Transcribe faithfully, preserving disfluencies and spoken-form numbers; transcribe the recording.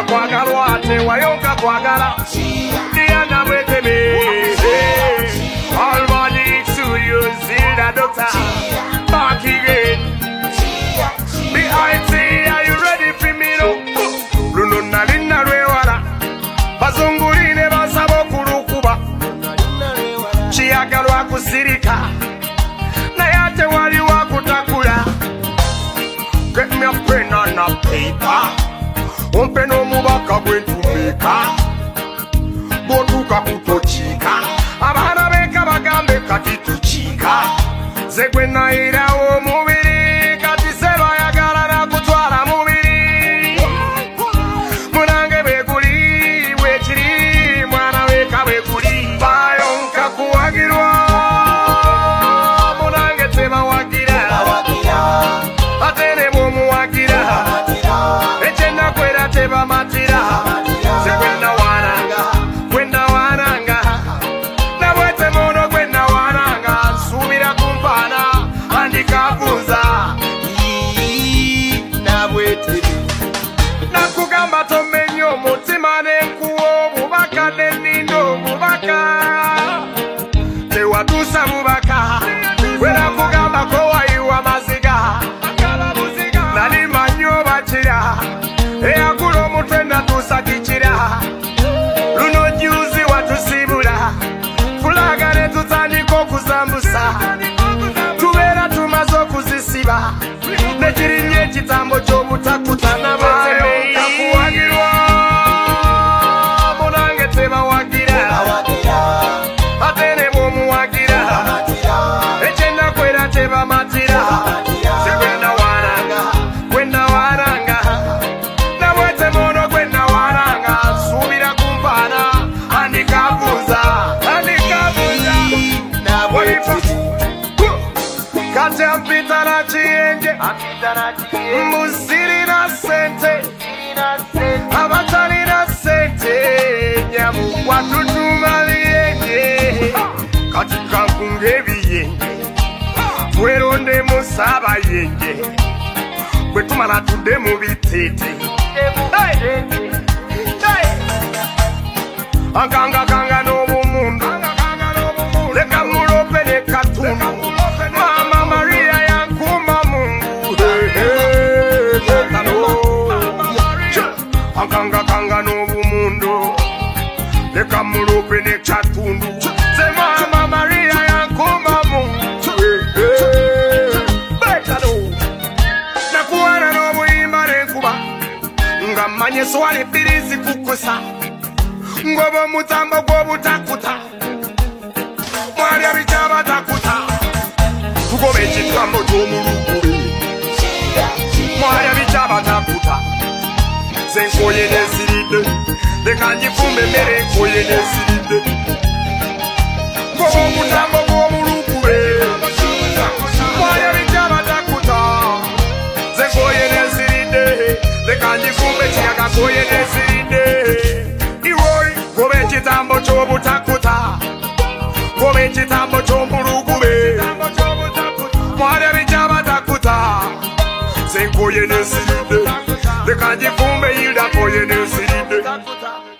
kwagalwa tewayonka kwagala Diana Weteme all money to you Zilda doctor back again B I T are you ready for me no Bruno Nalina Rewala Bazungurine basabo kurukuba Chiagalwa kusirika Nayate wali wakutakula Get me a pen and a paper Umpe no mubaka gwentumika Botuka kutochika Abana beka bagambe katituchika Zegwe na ira o mubiri Katiseba ya gala na kutwala mubiri Munange beguli Wechiri Mwana weka beguli Bayonka kuwagirwa Munange tema wagira Atene mumu wagira Echena kwera teba matira Sekwenda wananga Kwenda wananga Nabwete mono kwenda wananga Subira kumpana Andikafunza Nabwete Nakugamba tomenyo mutima nenkuwo Bubaka nenindo bubaka Tewatusa bubaka Wena kugamba kwa iwa maziga Nali manyo bachira Ea kulo mutenda tusakichira Luno juzi watusibula Fulagane tutandiko kuzambusa Tubera tumazo kuzisiba Nejirinye chitambo chobutakuta na bayo Kakuwagirwa Munange tema wagira Atene mumu wagira Echenda kwera teba matira Sekwenda waranga Kwenda waranga Nabwete mono kwenda waranga Subira kumpana Andikafunza Andikafunza Nabwete Kate ampita na chienge Mbusiri na sente Abatali na sente Nyamu watutuma lienge Katika kungebi yenge Weronde musaba yenge Wetumana tude mubitete Hey! Hey! Akanga kanga no bumundu Leka murope ne katundu Mama Maria yankuma mungu Hey! Hey! Akanga kanga no bumundu Leka murope ne katundu Se Mama Maria yankuma mungu Manye swali birizi kukusa Ngobo mutambo kwa butakuta Mwari ya bichaba takuta Kugobe chitambo tomurukuri Mwari ya bichaba takuta Zenkoye nesiride Dekanjifumbe mere koye nesiride Ngobo mutambo kwa murukuri Mwari ya bichaba takuta Zenkoye nesiride Dekanjifumbe chiyaga koye nesiride Iwoi Gobe chitambo chobutakuta Gobe chitambo chomurukube Mware bichaba takuta Senkoye nesiride Dekanjifumbe yilda koye nesiride